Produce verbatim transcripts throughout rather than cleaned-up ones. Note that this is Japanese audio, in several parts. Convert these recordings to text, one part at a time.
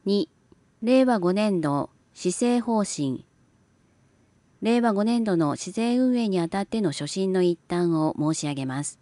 に、令和ごねん度施政方針。令和ごねん度の市政運営にあたっての所信の一端を申し上げます。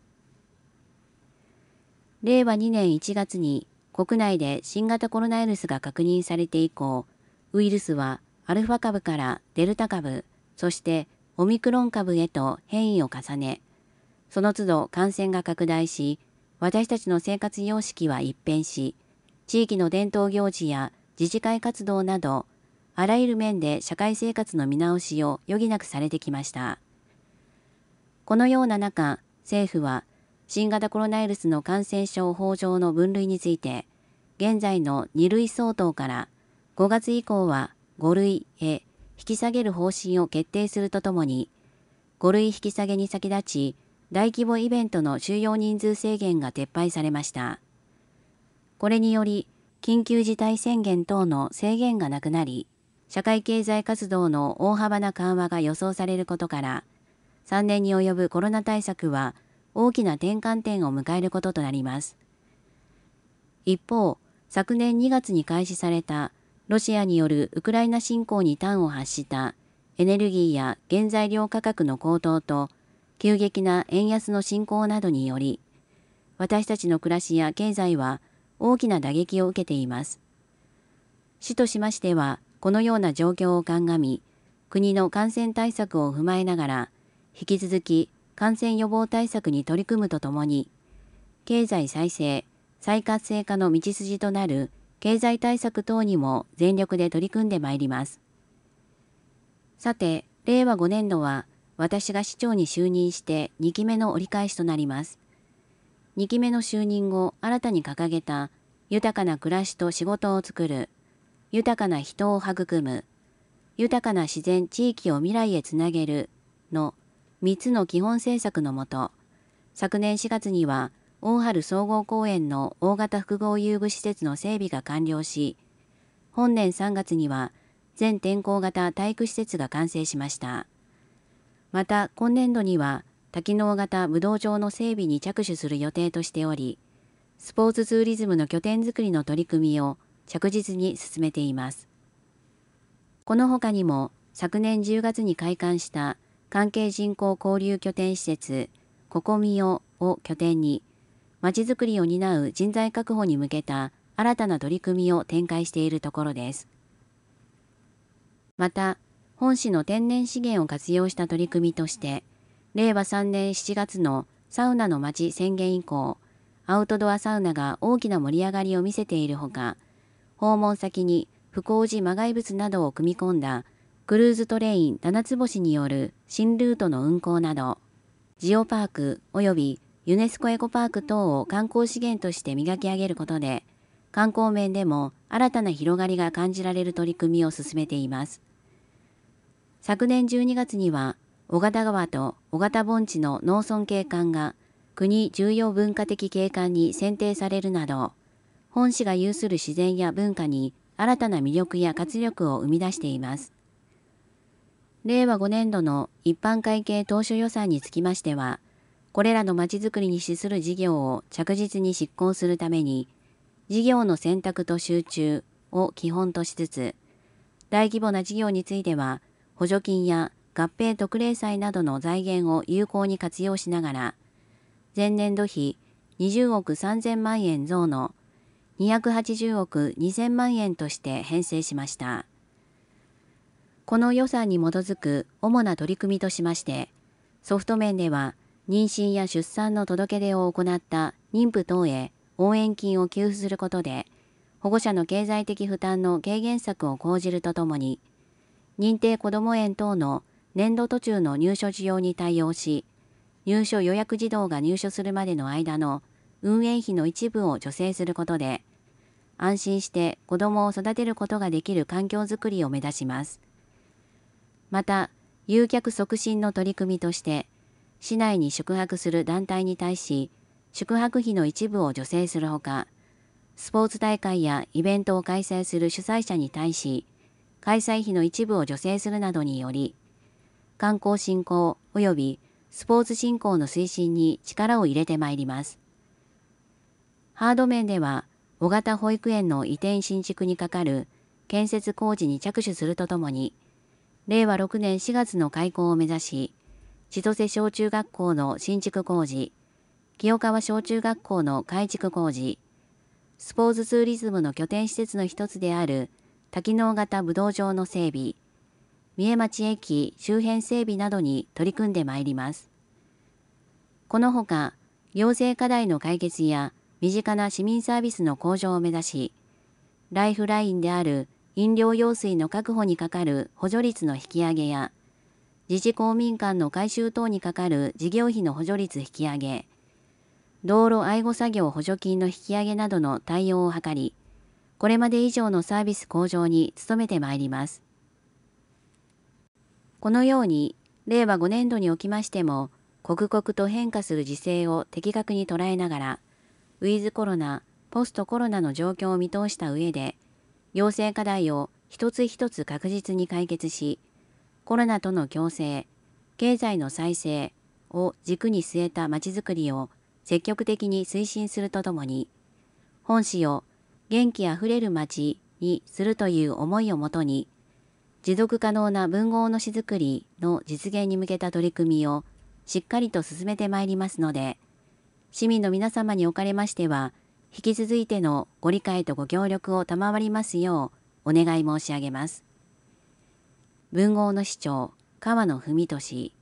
令和にねんいちがつに国内で新型コロナウイルスが確認されて以降、ウイルスはアルファ株からデルタ株、そしてオミクロン株へと変異を重ね、その都度感染が拡大し、私たちの生活様式は一変し、地域の伝統行事や自治会活動など、あらゆる面で社会生活の見直しを余儀なくされてきました。このような中、政府は新型コロナウイルスの感染症法上の分類について、現在のに類相当からごがつ以降はご類へ引き下げる方針を決定するとともに、ご類引き下げに先立ち、大規模イベントの収容人数制限が撤廃されました。これにより、緊急事態宣言等の制限がなくなり、社会経済活動の大幅な緩和が予想されることから、さんねんに及ぶコロナ対策は大きな転換点を迎えることとなります。一方、昨年にがつに開始されたロシアによるウクライナ侵攻に端を発したエネルギーや原材料価格の高騰と急激な円安の進行などにより、私たちの暮らしや経済は大きな打撃を受けています。市としましては、このような状況を鑑み、国の感染対策を踏まえながら、引き続き感染予防対策に取り組むとともに、経済再生、再活性化の道筋となる経済対策等にも全力で取り組んでまいります。さて、令和ごねん度は、私が市長に就任してにきめの折り返しとなります。にきめの就任後、新たに掲げた、豊かな暮らしと仕事をつくる、豊かな人を育む、豊かな自然地域を未来へつなげるのみっつの基本政策のもと、昨年しがつには大原総合公園の大型複合遊具施設の整備が完了し、本年さんがつには全天候型体育施設が完成しました。また今年度には多機能型武道場の整備に着手する予定としており、スポーツツーリズムの拠点づくりの取り組みを着実に進めています。この他にも昨年じゅうがつに開館した関係人口交流拠点施設ココミオを拠点に、まちづくりを担う人材確保に向けた新たな取り組みを展開しているところです。また、本市の天然資源を活用した取り組みとして、令和さんねんしちがつのサウナの街宣言以降、アウトドアサウナが大きな盛り上がりを見せているほか、訪問先に不幸寺魔骸仏などを組み込んだクルーズトレイン七つ星による新ルートの運行など、ジオパーク及びユネスコエコパーク等を観光資源として磨き上げることで、観光面でも新たな広がりが感じられる取り組みを進めています。昨年じゅうにがつには、小形川と小形盆地の農村景観が国重要文化的景観に選定されるなど、本市が有する自然や文化に新たな魅力や活力を生み出しています。令和ごねん度の一般会計当初予算につきましては、これらのまちづくりに資する事業を着実に執行するために、事業の選択と集中を基本としつつ、大規模な事業については、補助金や合併特例債などの財源を有効に活用しながら、前年度比にじゅうおくさんぜんまんえん増のにひゃくはちじゅうおくにせんまんえんとして編成しました。この予算に基づく主な取り組みとしまして、ソフト面では妊娠や出産の届け出を行った妊婦等へ応援金を給付することで、保護者の経済的負担の軽減策を講じるとともに、認定こども園等の年度途中の入所需要に対応し、入所予約児童が入所するまでの間の運営費の一部を助成することで、安心して子どもを育てることができる環境づくりを目指します。また、誘客促進の取り組みとして、市内に宿泊する団体に対し、宿泊費の一部を助成するほか、スポーツ大会やイベントを開催する主催者に対し、開催費の一部を助成するなどにより、観光振興及びスポーツ振興の推進に力を入れてまいります。ハード面では、 小型保育園の移転新築にかかる建設工事に着手するとともに、れいわろくねんしがつの開校を目指し、千歳小中学校の新築工事、清川小中学校の改築工事、スポーツツーリズムの拠点施設の一つである多機能型武道場の整備、三重町駅周辺整備などに取り組んでまいります。このほか、行政課題の解決や身近な市民サービスの向上を目指し、ライフラインである飲料用水の確保にかかる補助率の引き上げや、自治公民館の改修等にかかる事業費の補助率引き上げ、道路愛護作業補助金の引き上げなどの対応を図り、これまで以上のサービス向上に努めてまいります。このように、れいわごねんどにおきましても、刻々と変化する時勢を的確に捉えながら、ウィズコロナ、ポストコロナの状況を見通した上で、行政課題を一つ一つ確実に解決し、コロナとの共生、経済の再生を軸に据えたまちづくりを積極的に推進するとともに、本市を元気あふれる街にするという思いをもとに、持続可能な文豪の市づくりの実現に向けた取り組みをしっかりと進めてまいりますので、市民の皆様におかれましては、引き続いてのご理解とご協力を賜りますようお願い申し上げます。文豪の市長、川野文俊。